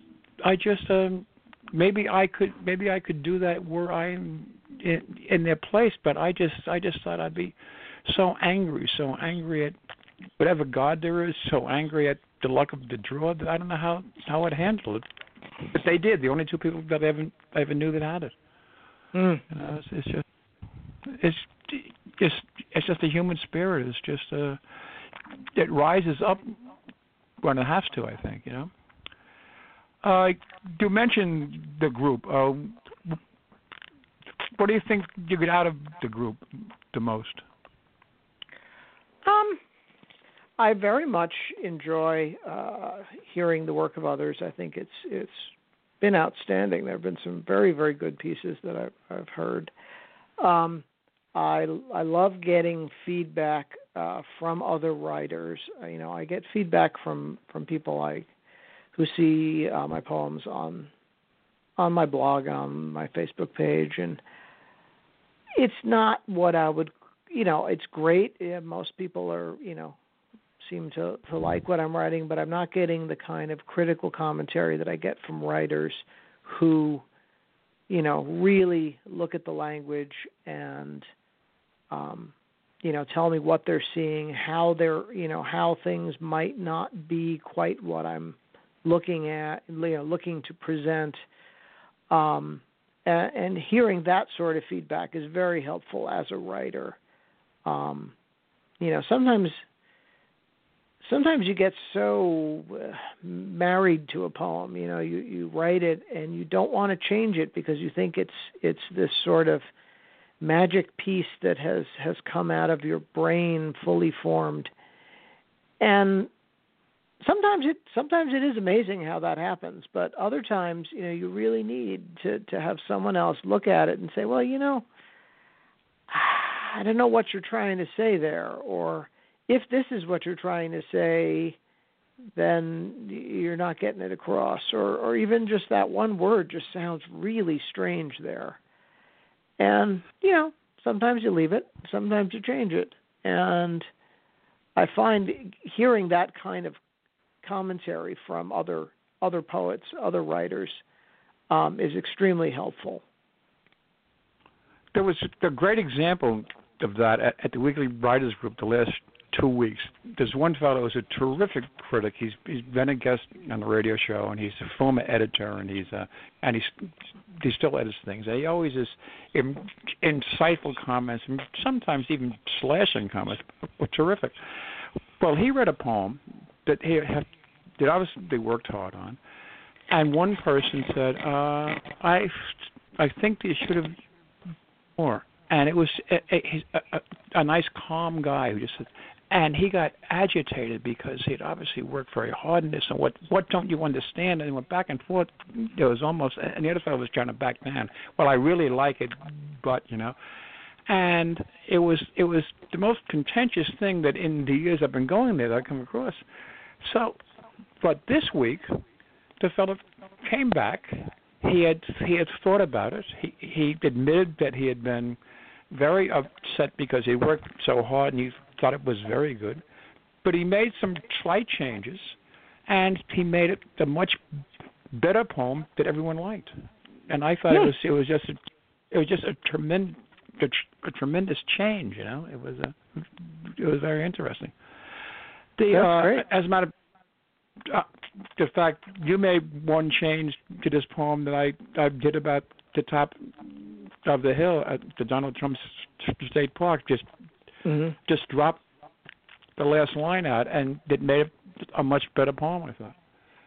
maybe I could do that were I in their place, but I just thought I'd be so angry at whatever God there is, so angry at the luck of the draw that I don't know how I'd handle it. But they did. The only 2 people that I ever knew that had it. You know, it's just the human spirit. It's just it rises up when it has to, I think, you know. You mentioned the group. What do you think you get out of the group the most? I very much enjoy hearing the work of others. I think it's been outstanding. There have been some very, very good pieces that I've heard. I love getting feedback from other writers. You know, I get feedback from people who see my poems on my blog, on my Facebook page, and it's not what I would, you know, it's great. Most people are, you know, seem to like what I'm writing, but I'm not getting the kind of critical commentary that I get from writers who, you know, really look at the language and, you know, tell me what they're seeing, how they're, you know, how things might not be quite what I'm looking at, you know, looking to present. And hearing that sort of feedback is very helpful as a writer. You know, sometimes you get so married to a poem, you know, you write it and you don't want to change it because you think it's this sort of magic piece that has come out of your brain fully formed. And sometimes it is amazing how that happens, but other times, you know, you really need to have someone else look at it and say, well, you know, I don't know what you're trying to say there, or if this is what you're trying to say, then you're not getting it across, or even just that one word just sounds really strange there. And, sometimes you leave it, sometimes you change it. And I find hearing that kind of commentary from other poets, other writers, is extremely helpful. There was a great example of that at the Weekly Writers Group the last 2 weeks. There's one fellow who's a terrific critic. He's been a guest on the radio show, and he's a former editor, and he still edits things. And he always is insightful comments, and sometimes even slashing comments. Terrific. Well, he read a poem that that obviously worked hard on, and one person said, "I think you should have more." And it was a nice, calm guy who just said, and he got agitated because he'd obviously worked very hard in this. And what don't you understand? And he went back and forth. It was almost, and the other fellow was trying to back down. Well, I really like it, but and it was the most contentious thing that in the years I've been going there that I've come across. So, but this week, the fellow came back. He had thought about it. He admitted that he had been very upset because he worked so hard and he thought it was very good. But he made some slight changes, and he made it a much better poem that everyone liked. And I thought it was just a tremendous change. It was very interesting. That's great. As a matter of the fact, you made one change to this poem that I did about the top of the hill at the Donald Trump State Park. Just dropped the last line out, and it made it a much better poem, I thought.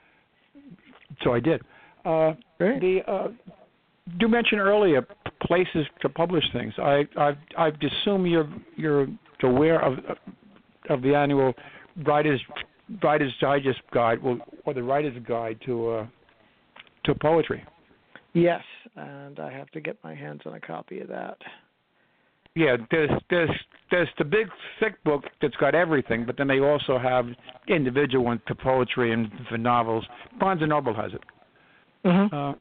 So I did. Great. You mentioned earlier places to publish things. I assume you're aware of the annual Writer's Digest guide, or the Writer's Guide to poetry. Yes, and I have to get my hands on a copy of that. Yeah, there's the big thick book that's got everything, but then they also have individual ones to poetry and for novels. Barnes & Noble has it. Mm-hmm.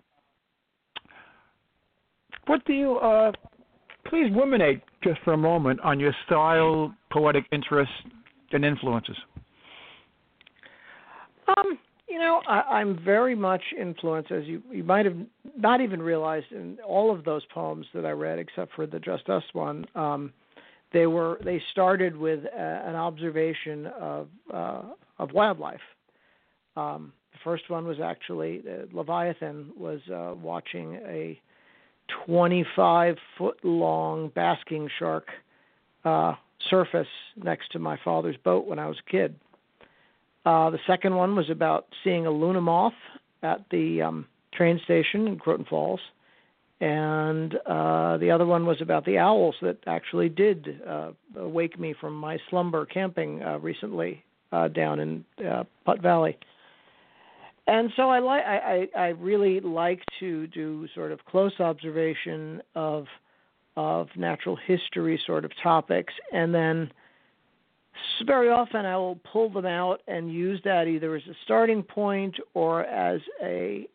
What do you please ruminate just for a moment on your style, poetic interests, and influences? I'm very much influenced, as you might have not even realized, in all of those poems that I read, except for the Just Us one. They started with an observation of wildlife. The first one was actually Leviathan was watching a 25-foot-long basking shark surface next to my father's boat when I was a kid. The second one was about seeing a Luna moth at the train station in Croton Falls. And the other one was about the owls that actually did wake me from my slumber camping recently down in Putt Valley. And so I really like to do sort of close observation of natural history sort of topics, and then very often I will pull them out and use that either as a starting point or as a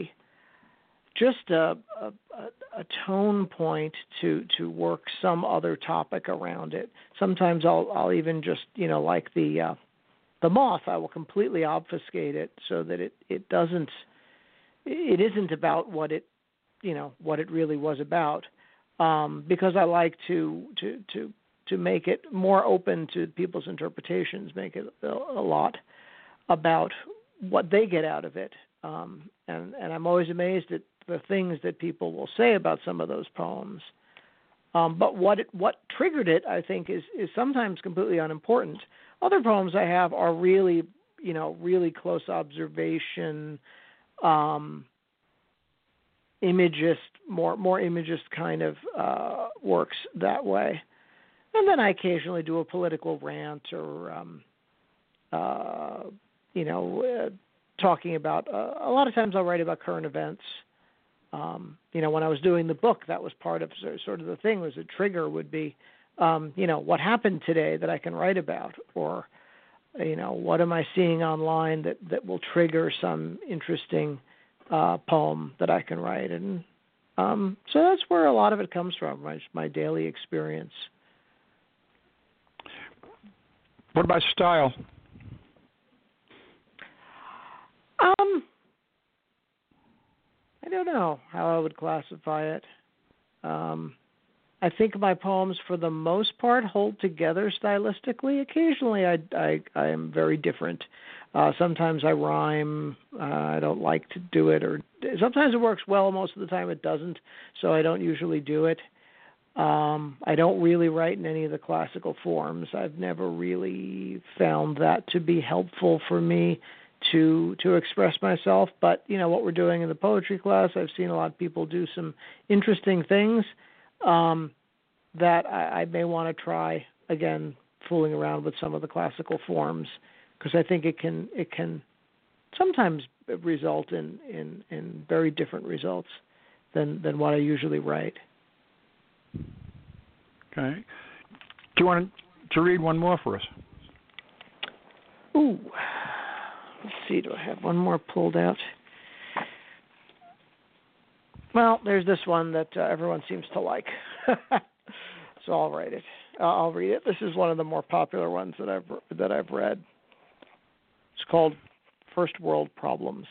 tone point to work some other topic around it. Sometimes I'll even just like the moth, I will completely obfuscate it so that it isn't about what it really was about, because I like to make it more open to people's interpretations, make it a lot about what they get out of it. And I'm always amazed at the things that people will say about some of those poems. But what triggered it, I think, is sometimes completely unimportant. Other poems I have are really, really close observation, imagist, more imagist kind of works that way. And then I occasionally do a political rant or, talking about, a lot of times I'll write about current events. When I was doing the book, that was part of sort of the thing, was a trigger would be, what happened today that I can write about, or what am I seeing online that will trigger some interesting poem that I can write, and so that's where a lot of it comes from, my daily experience. What about style? I don't know how I would classify it. I think my poems, for the most part, hold together stylistically. Occasionally, I am very different. Sometimes I rhyme. I don't like to do it, or sometimes it works well. Most of the time, it doesn't. So I don't usually do it. I don't really write in any of the classical forms. I've never really found that to be helpful for me to express myself. But what we're doing in the poetry class, I've seen a lot of people do some interesting things that I may want to try again, fooling around with some of the classical forms, because I think it can sometimes result in very different results than what I usually write. Okay. Do you want to read one more for us? Ooh. Let's see, do I have one more pulled out? Well, there's this one that everyone seems to like. So I'll write it. I'll read it. This is one of the more popular ones that I've read. It's called First World Problems.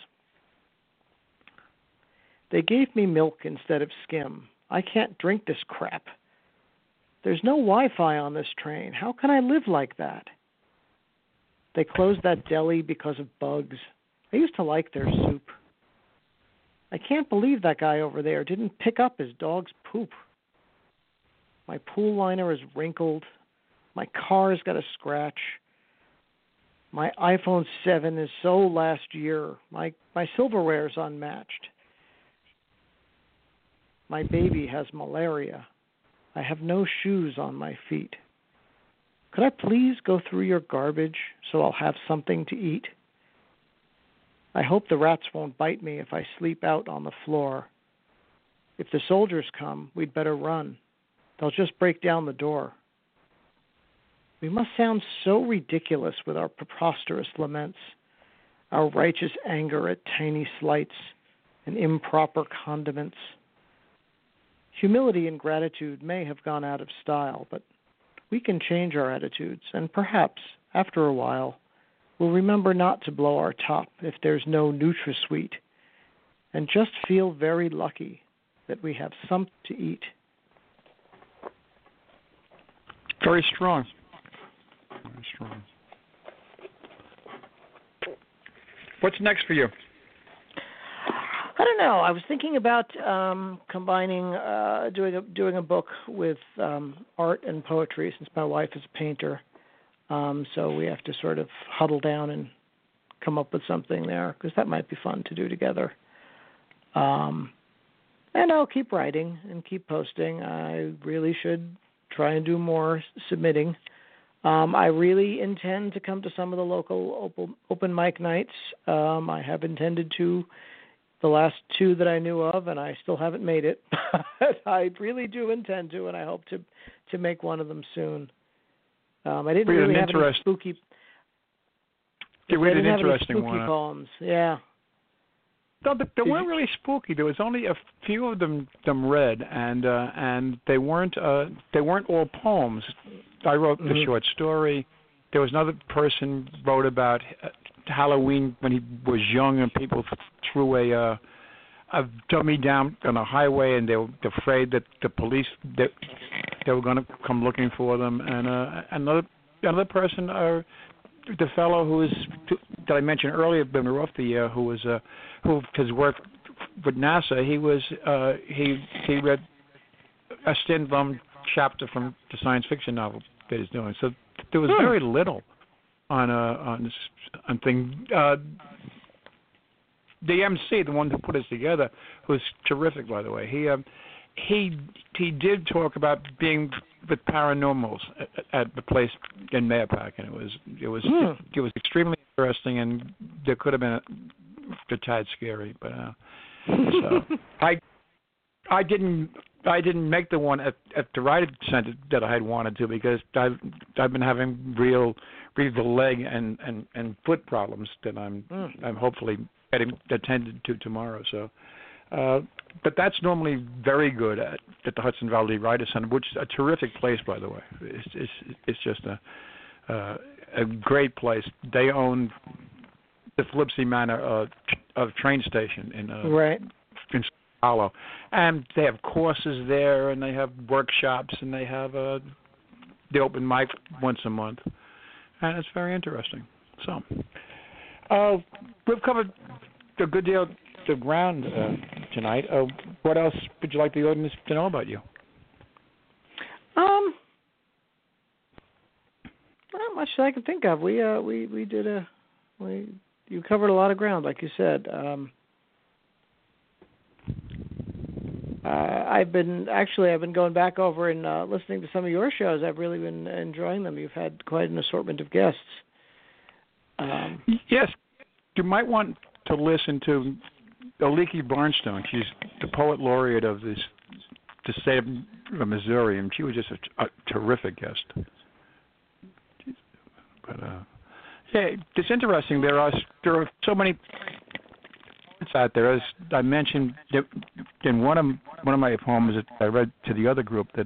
They gave me milk instead of skim. I can't drink this crap. There's no Wi-Fi on this train. How can I live like that? They closed that deli because of bugs. I used to like their soup. I can't believe that guy over there didn't pick up his dog's poop. My pool liner is wrinkled. My car's got a scratch. My iPhone 7 is so last year. My silverware's unmatched. My baby has malaria. I have no shoes on my feet. Could I please go through your garbage so I'll have something to eat? I hope the rats won't bite me if I sleep out on the floor. If the soldiers come, we'd better run. They'll just break down the door. We must sound so ridiculous with our preposterous laments, our righteous anger at tiny slights and improper condiments. Humility and gratitude may have gone out of style, but we can change our attitudes, and perhaps, after a while, we'll remember not to blow our top if there's no NutraSweet, and just feel very lucky that we have something to eat. Very strong. Very strong. What's next for you? I don't know. I was thinking about combining, doing a book with art and poetry, since my wife is a painter. So we have to sort of huddle down and come up with something there, because that might be fun to do together. And I'll keep writing and keep posting. I really should try and do more submitting. I really intend to come to some of the local open mic nights. I have intended to the last two that I knew of, and I still haven't made it. But I really do intend to, and I hope to make one of them soon. I didn't really have any spooky. Yeah, we had an interesting one. Poems. Yeah. No, but they weren't really spooky. There was only a few of them read, and they weren't all poems. I wrote the short story. There was another person wrote about Halloween when he was young, and people threw a dummy down on a highway, and they were afraid that the police they were going to come looking for them. And another person, the fellow that I mentioned earlier, Ben Roth, who has worked with NASA, he read a standalone chapter from the science fiction novel that he's doing. So there was very little on thing. The MC, the one who put us together, who's terrific, by the way. He did talk about being with paranormals at the place in Mayapack, and it was extremely interesting, and there could have been a tad scary, but so I didn't I didn't make the one at the Wright Center that I had wanted to because I've been having real leg and foot problems that I'm hopefully getting attended to tomorrow. So, but that's normally very good at the Hudson Valley Writers Center, which is a terrific place, by the way. It's just a great place. They own the Flipsy Manor of train station in in Hollow, and they have courses there, and they have workshops, and they have the open mic once a month, and it's very interesting. So, we've covered a good deal of ground tonight. What else would you like the audience to know about you? Not much that I can think of. You covered a lot of ground, like you said. I've been going back over and listening to some of your shows. I've really been enjoying them. You've had quite an assortment of guests. Yes, you might want to listen to Aliki Barnstone. She's the poet laureate of the state of Missouri, and she was just a terrific guest. But yeah, it's interesting. There are so many out there. As I mentioned in one of my poems that I read to the other group, that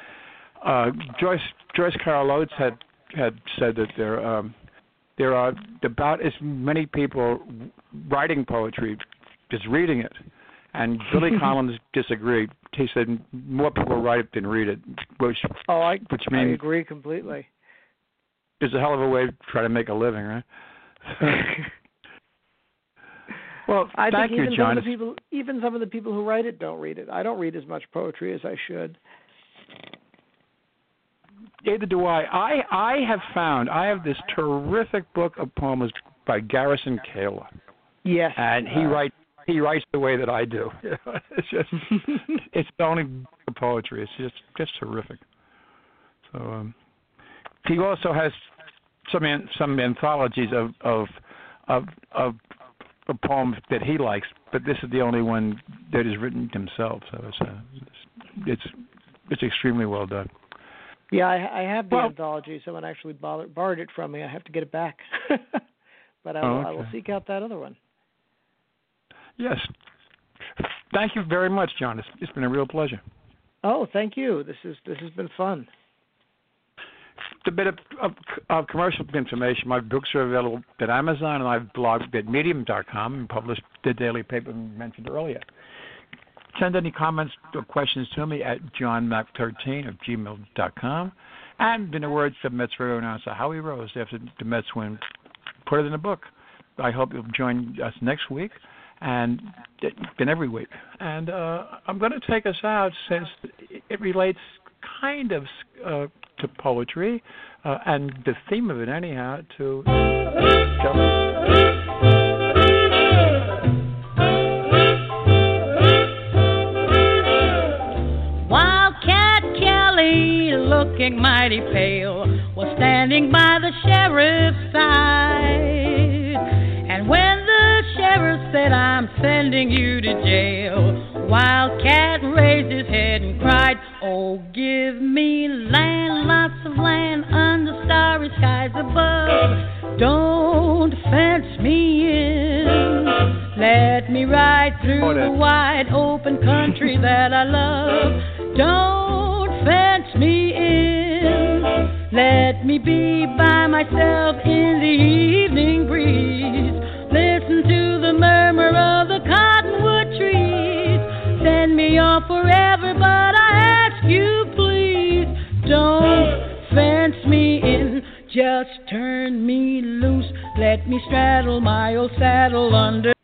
Joyce Carol Oates had said that there are about as many people writing poetry as reading it, and Billy Collins disagreed. He said more people write it than read it, which means I agree completely. It's a hell of a way to try to make a living, right? Well, thank you, John. Even some of the people who write it don't read it. I don't read as much poetry as I should. Neither do I. I have found I have this terrific book of poems by Garrison Keillor. Yes, and he writes the way that I do. It's just it's only poetry. It's just terrific. So he also has some anthologies of poems that he likes, but this is the only one that is written himself. So it's extremely well done. Yeah, I have the anthology. Someone actually borrowed it from me. I have to get it back, but I will seek out that other one. Yes. Thank you very much, John. It's been a real pleasure. Oh, thank you. This has been fun. A bit of commercial information. My books are available at Amazon, and I've blogged at Medium.com and published the daily paper mentioned earlier. Send any comments or questions to me at johnmac13@gmail.com. And in the words of Mets radio announcer Howie Rose after the Mets win, put it in a book. I hope you'll join us next week and then every week. And I'm going to take us out since it relates kind of to poetry, and the theme of it anyhow, to Wildcat Kelly, looking mighty pale, was standing by the sheriff's side. And when the sheriff said, "I'm sending you to jail," Wildcat raised his head and cried, "Oh, give me land, lots of land under starry skies above. Don't fence me in. Let me ride through the wide open country that I love. Don't fence me in. Let me be by myself in the evening breeze. Listen to the murmur of the cottonwood trees. Send me off forever, but I ask you please, don't fence me in. Just turn me loose. Let me straddle my old saddle under